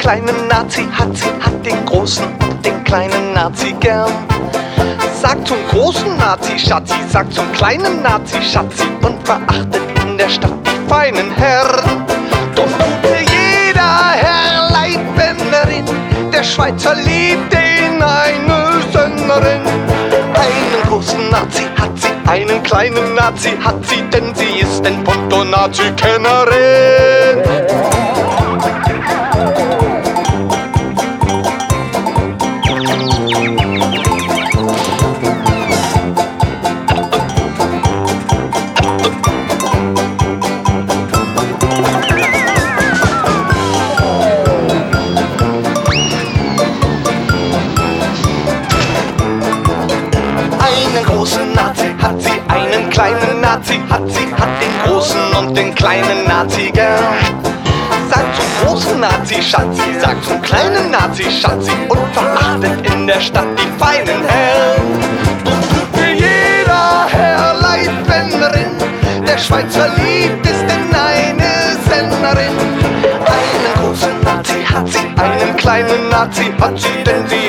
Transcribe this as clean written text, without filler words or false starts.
kleinen Nazi hat den großen und den kleinen Nazi gern. Sagt zum großen Nazi-Schatzi, sagt zum kleinen Nazi-Schatzi und verachtet in der Stadt die feinen Herren. Doch tut mir jeder Herr leid, wenn der Schweizer liebt in eine Sängerin. Einen großen Nazi hat sie, einen kleinen Nazi hat sie, denn sie ist ein Ponto-Nazi-Kennerin. Einen großen Nazi hat sie, einen kleinen Nazi hat sie, hat den großen und den kleinen Nazi gern. Sagt zum großen Nazi-Schatzi, sagt zum kleinen Nazi-Schatzi und verachtet in der Stadt die feinen Herren. Und tut mir jeder Herr leid, wenn der Schweizer liebt, ist denn eine Sennerin. Einen großen Nazi hat sie, einen kleinen Nazi hat sie, denn sie